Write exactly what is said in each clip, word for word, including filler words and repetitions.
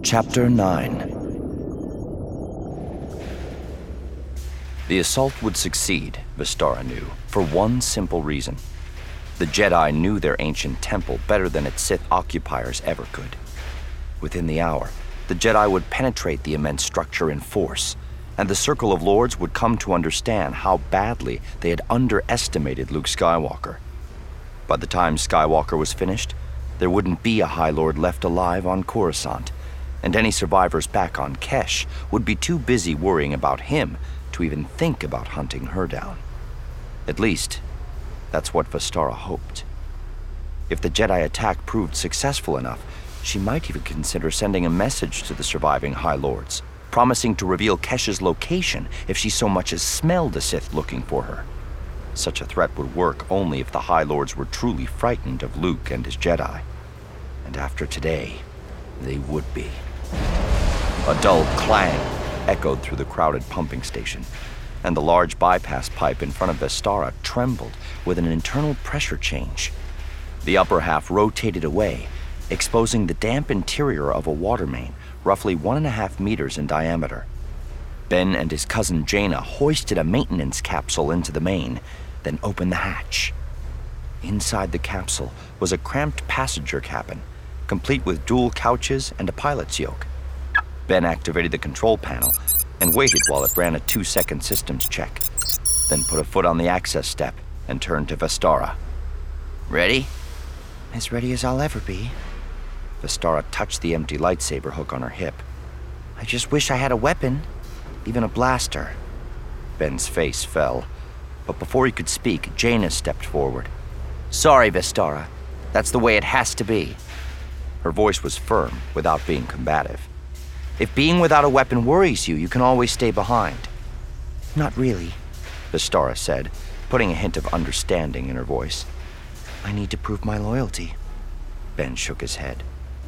Chapter nine. The assault would succeed, Vestara knew, for one simple reason. The Jedi knew their ancient temple better than its Sith occupiers ever could. Within the hour, the Jedi would penetrate the immense structure in force, and the Circle of Lords would come to understand how badly they had underestimated Luke Skywalker. By the time Skywalker was finished, there wouldn't be a High Lord left alive on Coruscant, and any survivors back on Kesh would be too busy worrying about him to even think about hunting her down. At least, that's what Vestara hoped. If the Jedi attack proved successful enough, she might even consider sending a message to the surviving High Lords, promising to reveal Kesh's location if she so much as smelled a Sith looking for her. Such a threat would work only if the High Lords were truly frightened of Luke and his Jedi. And after today, they would be. A dull clang echoed through the crowded pumping station, and the large bypass pipe in front of Vestara trembled with an internal pressure change. The upper half rotated away, exposing the damp interior of a water main roughly one and a half meters in diameter. Ben and his cousin Jaina hoisted a maintenance capsule into the main, then opened the hatch. Inside the capsule was a cramped passenger cabin, complete with dual couches and a pilot's yoke. Ben activated the control panel and waited while it ran a two-second systems check, then put a foot on the access step and turned to Vestara. "Ready?" "As ready as I'll ever be." Vestara touched the empty lightsaber hook on her hip. "I just wish I had a weapon, even a blaster." Ben's face fell, but before he could speak, Jaina stepped forward. "Sorry, Vestara. That's the way it has to be." Her voice was firm, without being combative. "If being without a weapon worries you, you can always stay behind." "Not really," Vestara said, putting a hint of understanding in her voice. "I need to prove my loyalty." Ben shook his head.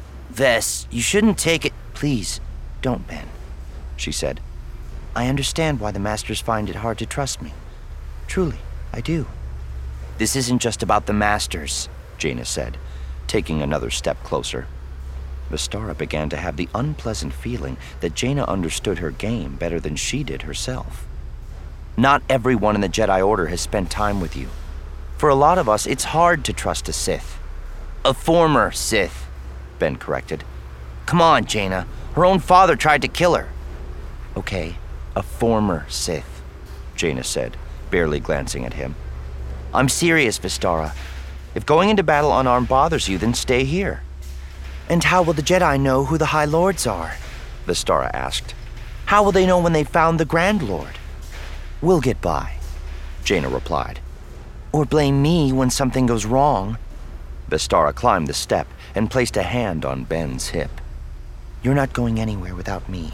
"Ves, you shouldn't take it—" "Please, don't, Ben," she said. "I understand why the Masters find it hard to trust me. Truly, I do." "This isn't just about the Masters," Jaina said, taking another step closer. Vestara began to have the unpleasant feeling that Jaina understood her game better than she did herself. "Not everyone in the Jedi Order has spent time with you. For a lot of us, it's hard to trust a Sith." "A former Sith," Ben corrected. "Come on, Jaina. Her own father tried to kill her." "Okay, a former Sith," Jaina said, barely glancing at him. "I'm serious, Vestara. If going into battle unarmed bothers you, then stay here." "And how will the Jedi know who the High Lords are?" Vestara asked. "How will they know when they've found the Grand Lord?" "We'll get by," Jaina replied. "Or blame me when something goes wrong." Vestara climbed the step and placed a hand on Ben's hip. "You're not going anywhere without me.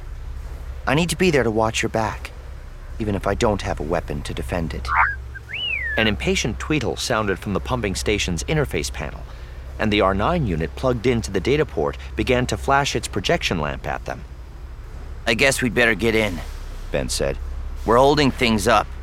I need to be there to watch your back, even if I don't have a weapon to defend it." An impatient tweetle sounded from the pumping station's interface panel, and the R nine unit plugged into the data port began to flash its projection lamp at them. "I guess we'd better get in," Ben said. "We're holding things up."